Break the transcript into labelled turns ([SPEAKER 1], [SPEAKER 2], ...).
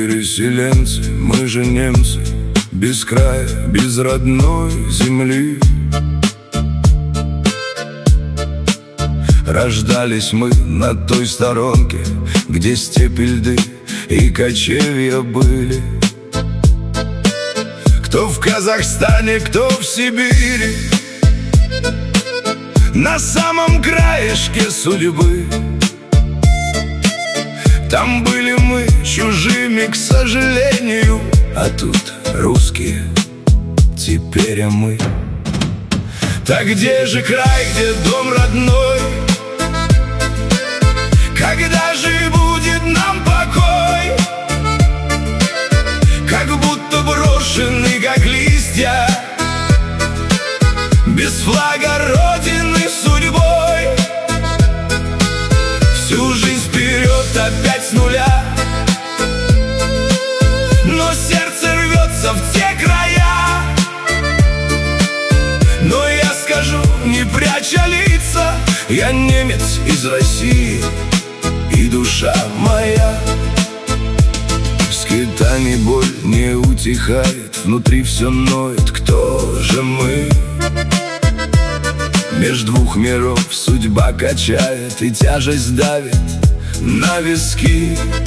[SPEAKER 1] переселенцы, мы же немцы, без края, без родной земли. Рождались мы на той сторонке, где степи, льды и кочевья были. Кто в Казахстане, кто в Сибири, на самом краешке судьбы. Там были мы чужими, к сожалению, а тут русские, теперь мы. Так где же край, где дом родной? Когда же будет нам покой? Как будто брошены, как листья, без флага родины судьбой. Всю жизнь вперед, опять с нуля, но сердце рвется в те края. Но я скажу, не пряча лица, я немец из России, и душа моя. Скитаний боль не утихает, внутри все ноет, кто же мы? Меж двух миров судьба качает, и тяжесть давит на виски.